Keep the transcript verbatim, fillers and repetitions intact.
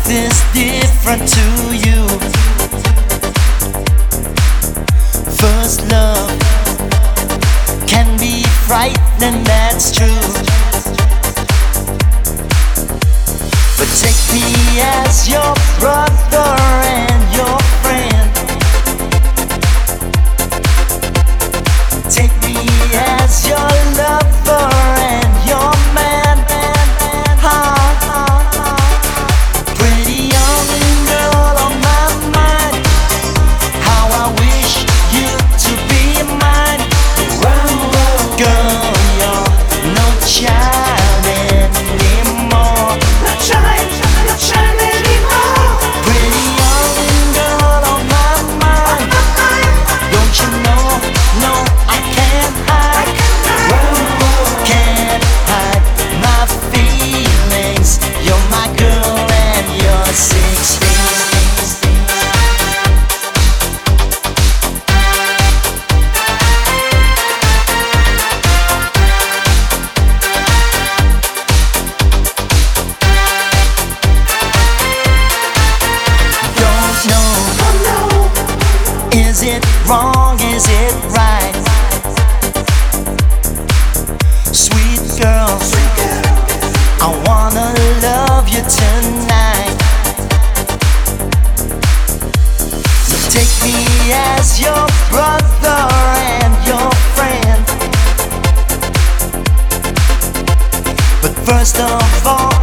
this different to you. First love can be frightening, that's true. But take me as your brother and your friend. Take me as your lover and your man. Pretty young girl on my mind, how I wish you to be mine. Girl, you're no child anymore. No child, no child anymore. Pretty young girl on my mind, don't you know? No, I can't hide. Can't hide my feelings. You're my girl and you're sixteen. Don't know, is it wrong, is it right? Sweet girl, I wanna love you tonight. So take me as your brother and your friend. But first of all,